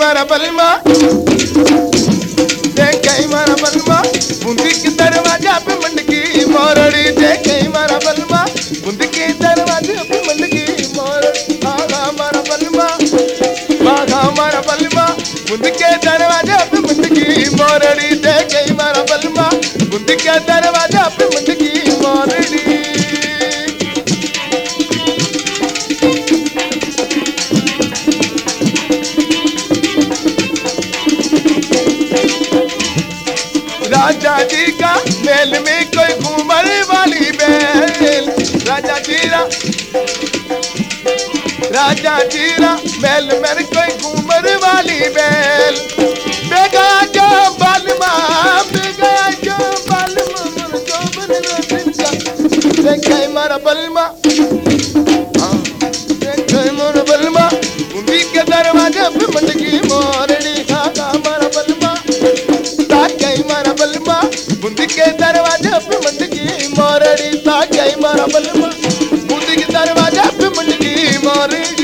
मारा बलमा, देखे मारा बलमा, बूंदी के दरवाजा पे मंडकी मोरड़ी, देखे मारा बलमा, बूंदी के दरवाजे पे मंडकी मोरड़ी, भागा मारा बलमा, भागा मारा बलमा, बूंदी के दरवाजा पे मंडकी मोरड़ी, देखे मारा बलमा, बूंदी के दरवाजा पे मंडकी मोरड़ी। राजा जी का मेल में कोई घूमर वाली बैल, राजा जीरा मेल में कोई घूमर वाली बैल, बेगा जो बालमा, बेगा जो बालमा, मर जो बन रोटिनका, देखे मारा बलमा, देखे मारा बलमा, उम्मी के दरवाजे पे मंडकी मोरड़ी, धागा मारा बलमा, ताके मारा बलमा, बूंदी के दरवाजे पे मंडकी मोरड़ी, ताके मारा बलमा, बूंदी के दरवाजे पे मंडकी मोरड़ी।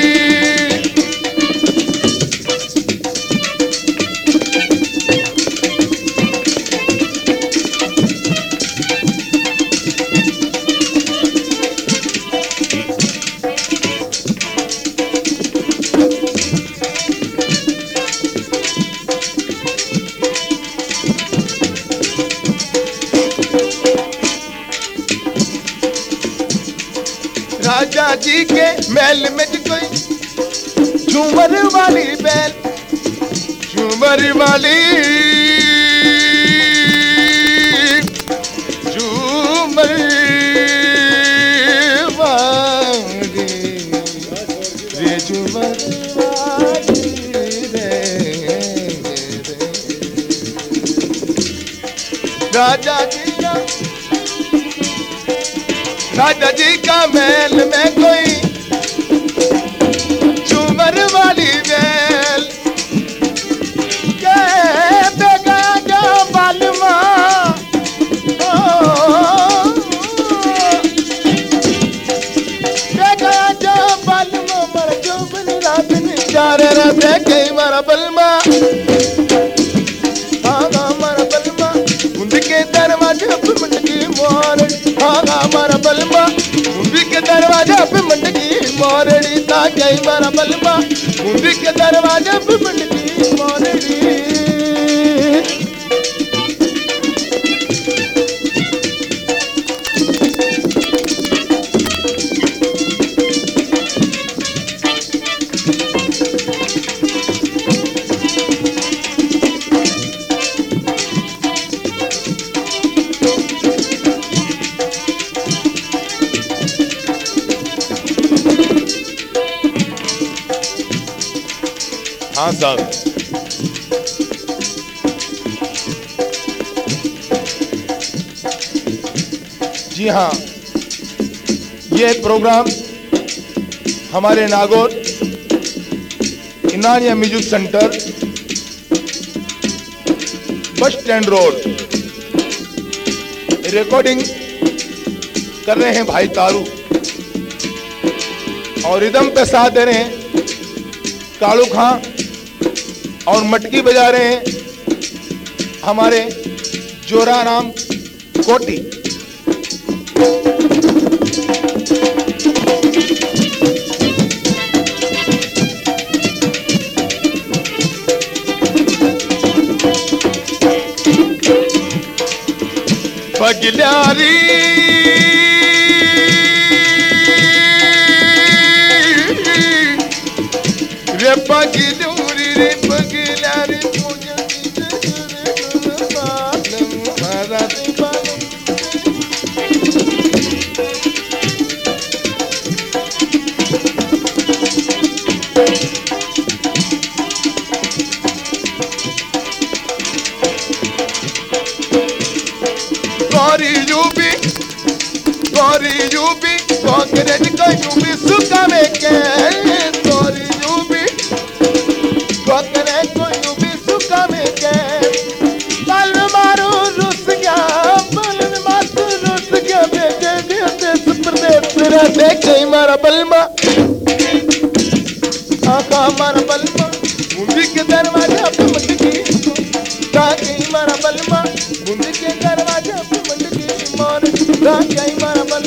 राजा जी के महल में कोई झूमर वाली बैल, झूमर वाली, झूमर वाली रे, झूमर वाली रे, राजा जी का महल में कोई झूमर वाली बैल, बेगा जो बालमा, बेगा जो बालमा, मर जो बन रात चारे रे, कई मारा बलमा, भागा मारा बलमा, बूंदी के दरवाजे पे मंडकी मोरड़ी, भागा मारा बलमा, बूंदी के दरवाजे पे मंडकी मोरड़ी, ताके मारा बलमा, बूंदी के दरवाजे पे मंडकी मोरड़ी। हाँ साहब, जी हाँ, ये प्रोग्राम हमारे Nagaur Inaniya music centre, bus stand road, recording कर रहे हैं भाई तारू, और रिदम पे साथ दे रहे हैं कालू खां, और मटकी बजा रहे हैं हमारे जोरा राम कोटी। पगल्यारी रे पगलूरी रे पगल्यारी, गौरी यूबी कांग्रेस को यूबी सुखा में के, गौरी यूबी कांग्रेस को यूबी सुखा में के, बल मारो रुस गया, बल मारो रुस गया, बेटे देश प्रदेश तेरा देखे मारा बलमा, आका मारा बलमा, मारा बल